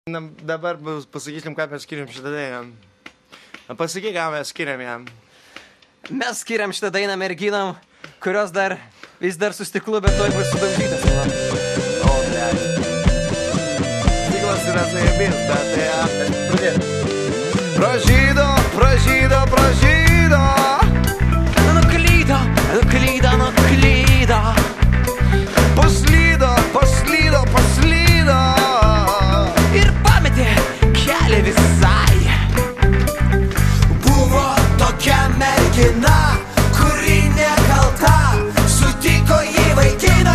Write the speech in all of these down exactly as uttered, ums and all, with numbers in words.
Na, dabar pasakysim, ką mes skiriam šitą dainą. Pasakyk, ką mes skiriam jam. Mes skiriam šitą dainą merginam, kurios dar vis dar su stiklu, bet toj bus sudaužytas. O, blei. Stiklas yra zajabės, bet tai apės. Pradėt. Pražydo, pražydo, pražydo. Nuklydo, nuklydo, nuklydo. Paslydo, paslydo, paslydo. Ir pametė kelią visai. Buvo tokia mergina, kuri nekalta, sutiko jį vaikiną.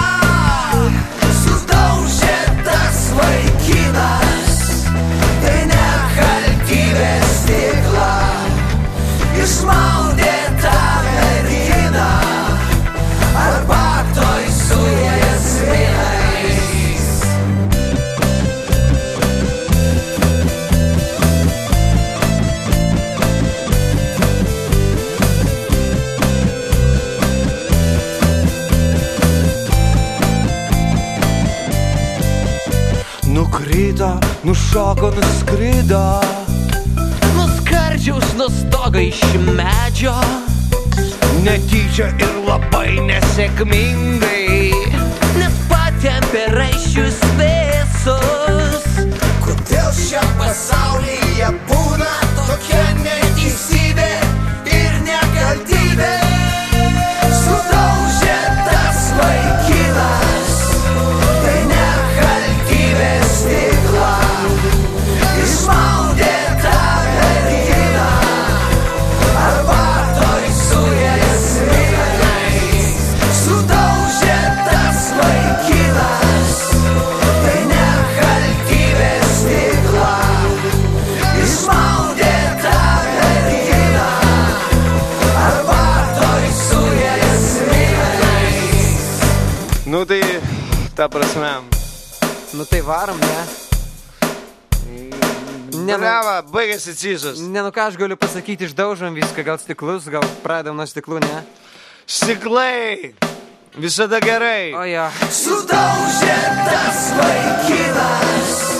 Sudaužė tas vaikinas, tai nekaltybės stiklą. Išmaudė tą merginą, arbatoj su jasminais. Nukrito, nušoko, nuskrido. Nuskardžiaus nuo stogo iš medžio. Netyčia ir labai nesėkmingai. Nes patempė raiščius visus. Kodėl šiam pasaulyje būna tokia neteisybė ir nekaltybė? Sudaužė tas vaikinas, tai nekaltybės stiklą. Išmaudė tą merginą, arbatoj su jasminais. Sudaužė tas vaikinas, tai nekaltybės stiklą. Išmaudė tą merginą, arbatoj su jasminais. Nu tai, ta prasme. Nu tai varom, ne? Ne, nu- Brava, baigėsi cysus. Ne, nu ką aš galiu pasakyti, išdaužom viską, gal stiklus, gal pradedam nuo stiklų, ne? Stiklai. Visada gerai. O jo. Sudaužė tas vaikinas,